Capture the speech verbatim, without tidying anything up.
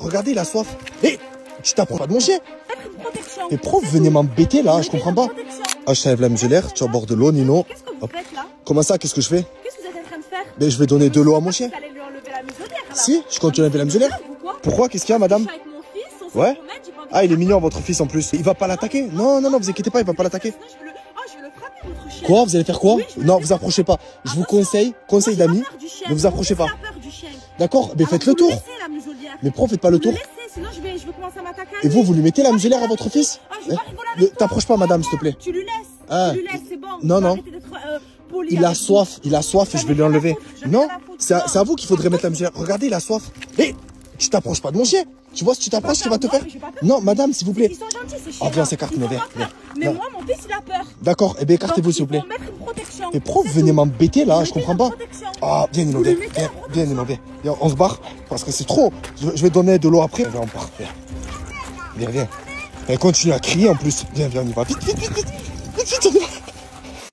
Regardez, il a soif. Hé, tu t'approches pas de mon chien. Mettre une protection. Mais prof, venez m'embêter là, je comprends pas. Ah, je t'enlève la muselière, tu abordes de l'eau, Nino. Qu'est-ce que vous faites là? Comment ça, qu'est-ce que je fais? Qu'est-ce que vous êtes en train de faire? Mais je vais donner de l'eau à mon chien. Vous allez lui enlever la muselière là. Si, je continue à enlever la muselière. Pourquoi? Qu'est-ce qu'il y a, madame? Avec mon fils, on se Ouais. promène, j'ai pas envie Ah, il est de- mignon, votre fils en plus. Il va pas l'attaquer? Non, non, non, vous inquiétez pas, il va pas l'attaquer. Sinon, je vais le- Oh, je vais le frapper, votre chien. Quoi? Vous allez faire quoi? Oui, je vais Non, le vous faire. approchez pas. Je vous Attention. conseille, conseil Moi, j'ai d'amis, pas peur du chien. ne vous Mon approchez fils, pas. il a peur du chien. D'accord? Mais Alors, faites vous le tour. laissez la muselière. Mais prof, faites pas le Vous tour. le laissez, sinon je vais, je vais commencer à m'attaquer à Et lui. vous, vous lui mettez la muselière à votre fils? Ah, je vais Hein? pas rigoler Ne avec toi. t'approche pas, madame, s'il te plaît. Tu lui laisses. Ah. Tu lui laisses, c'est bon. Non, non. Arrêtez d'être, euh, poli Il a avec lui. soif, il a soif et je vais lui enlever. Non, c'est à, c'est à vous qu'il faudrait mettre la muselière. Regardez, il a soif. Hé, tu t'approches pas de mon chien. Tu vois, si tu t'approches, il va te Non, faire. mais j'ai pas peur. Non, madame, s'il vous plaît. Ils sont gentils, ces chiens. Ah, viens, s'écarte, mais viens, viens. Mais Non. moi, mon fils, il a peur. D'accord, eh bien, écartez-vous, Donc, s'il vous plaît. il faut mettre une protection. Mais prof, C'est venez tout. m'embêter là, Vous je mettez comprends la pas. protection. Ah, viens, Nino, Vous viens, lui mettez viens, la viens, protection. Nino, viens. Viens, on se barre, parce que c'est trop. Je, je vais donner de l'eau après. Viens, on part, viens. Viens, viens. Elle continue à crier en plus. Viens, viens, on y va. Vite, vite, vite, vite. Vite, vite, on y va.